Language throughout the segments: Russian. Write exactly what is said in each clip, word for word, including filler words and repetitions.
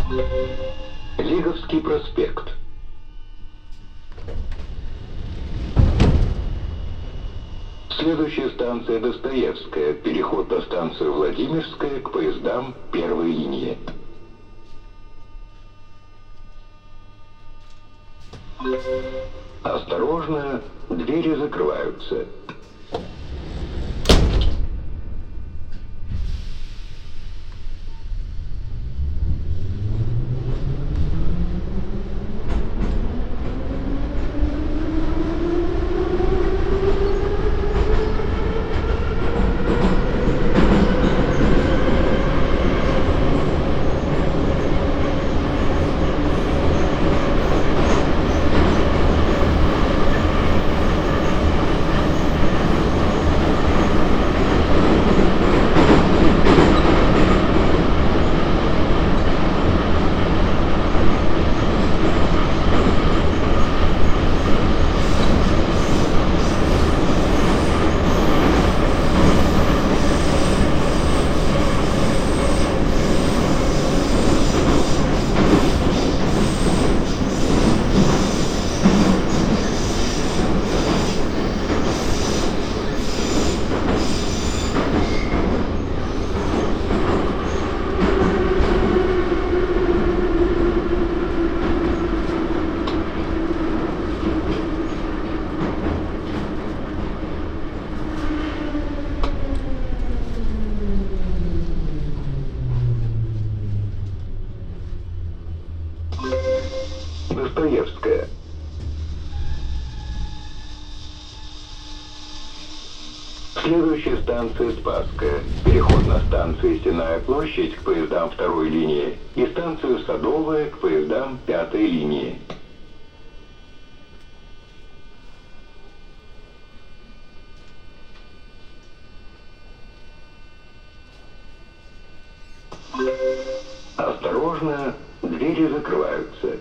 Лиговский проспект. Следующая станция Достоевская. Переход на станцию Владимирская к поездам первой линии. Осторожно, двери закрываются. Достоевская. Следующая станция Спасская. Переход на станцию Сенная площадь к поездам второй линии и станцию Садовая к поездам пятой линии. Осторожно, двери закрываются.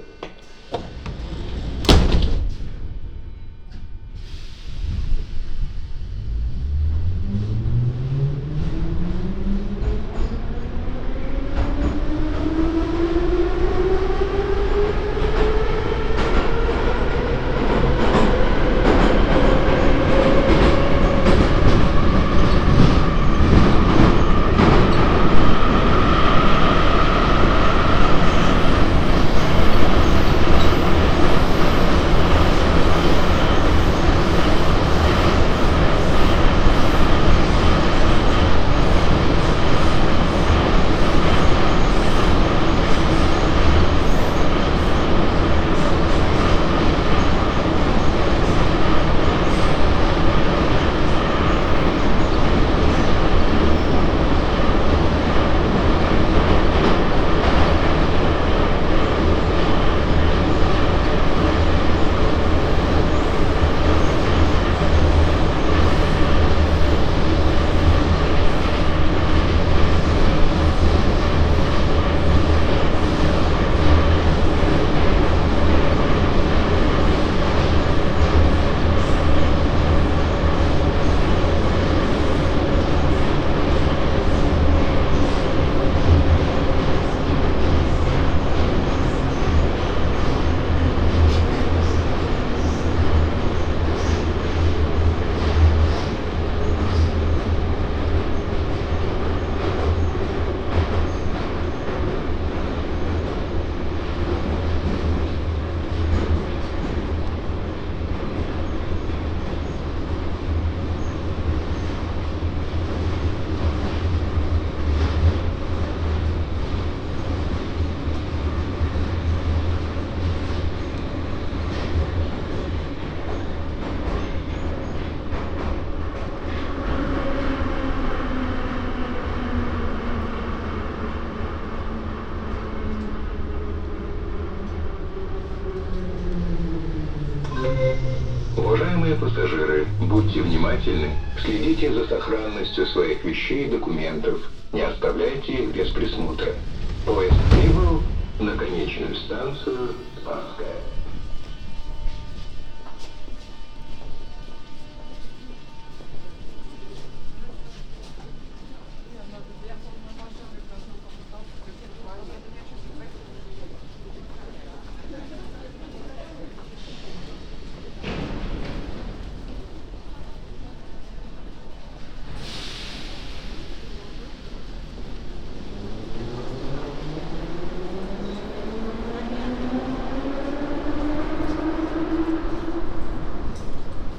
Уважаемые пассажиры, будьте внимательны, следите за сохранностью своих вещей и документов, не оставляйте их без присмотра. Поезд прибыл на конечную станцию Спасская.